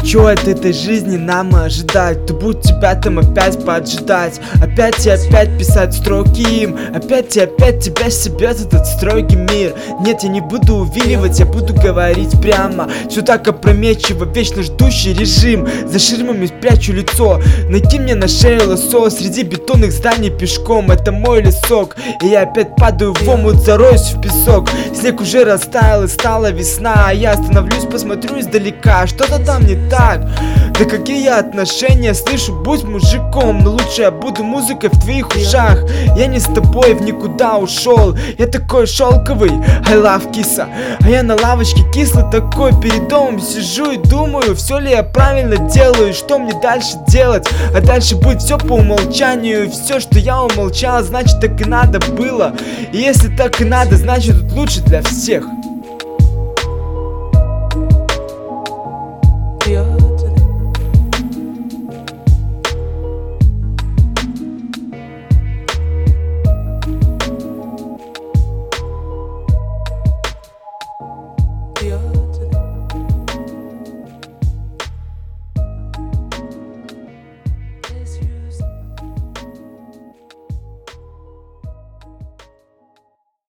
Чё от этой жизни нам ожидать? Кто будет тебя там опять поджидать? Опять и опять писать строки им, опять и опять тебя себе этот строгий мир. Нет, я не буду увиливать, я буду говорить прямо. Все так опрометчиво, вечно ждущий режим. За ширмами спрячу лицо, накинь мне на шею лосо. Среди бетонных зданий пешком, это мой лесок. И я опять падаю в омут, зароюсь в песок. Снег уже растаял и стала весна, а я остановлюсь, посмотрю издалека. Что-то там не так. Да какие отношения, слышу, будь мужиком. Но лучше я буду музыкой в твоих ушах. Я не с тобой в никуда ушел. Я такой шелковый, I love киса. А я на лавочке кислый такой, перед домом сижу и думаю, все ли я правильно делаю, что мне дальше делать. А дальше будет все по умолчанию. И все, что я умолчал, значит так и надо было. И если так и надо, значит тут лучше для всех.